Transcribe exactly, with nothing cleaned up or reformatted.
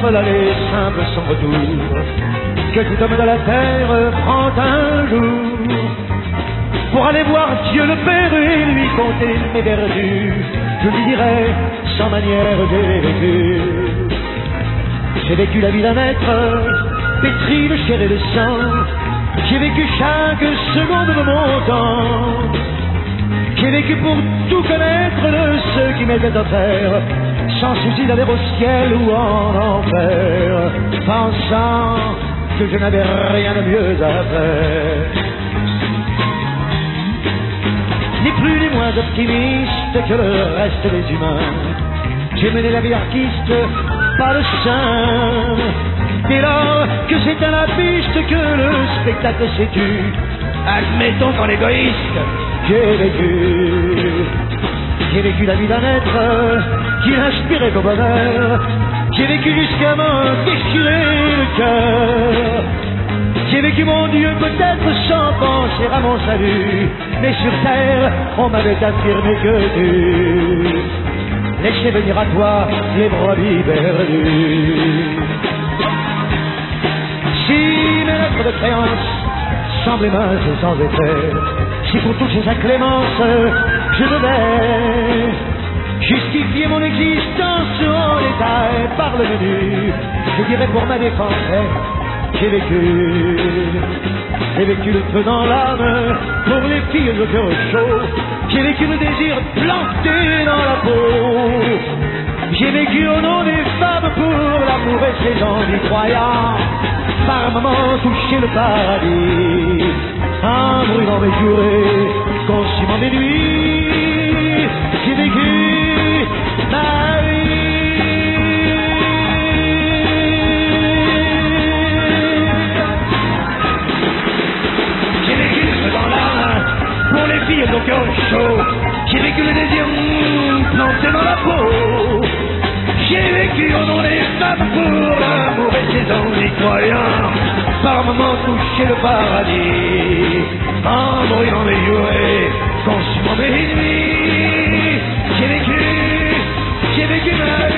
seul aller simple sans retour, que tout homme de la terre prend un jour, pour aller voir Dieu le Père et lui compter mes vertus. Je lui dirai sans manière j'ai vécu. J'ai vécu la vie d'un être, pétri de chair et de sang. J'ai vécu chaque seconde de mon temps. J'ai vécu pour tout connaître de ceux qui m'étaient offerts, sans souci d'aller au ciel ou en enfer, pensant que je n'avais rien de mieux à faire. Ni plus ni moins optimiste que le reste des humains, j'ai mené la vie artiste, pas de saint. Dès lors que c'est à la piste que le spectacle s'est tu, admettons qu'en égoïste, j'ai vécu. J'ai vécu la vie d'un être qui n'inspirait qu'au bonheur. J'ai vécu jusqu'à m'en déchirer le cœur. J'ai vécu mon Dieu peut-être sans penser à mon salut, mais sur terre on m'avait affirmé que tu laissais venir à toi les brebis perdues. Si mes lettres de créance semblaient minces et sans effet, si pour toucher sa clémence je devais justifier mon existence en détail par le menu, je dirais pour ma défense, j'ai vécu, j'ai vécu le feu dans l'âme pour les filles au cœur chaud, j'ai vécu le désir planté dans la peau, j'ai vécu au nom des femmes pour l'amour et ses envies croyants, par moments toucher le paradis, en brûlant mes jours et consumant mes nuits, j'ai vécu ma vie. Pour les filles au cœur chaud, j'ai vécu le désir mmh, planté dans la peau. J'ai vécu au nom des femmes pour l'amour et ses envies croyants, par moments toucher le paradis, en brûlant mes jours et consumant mes nuits. J'ai vécu, j'ai vécu ma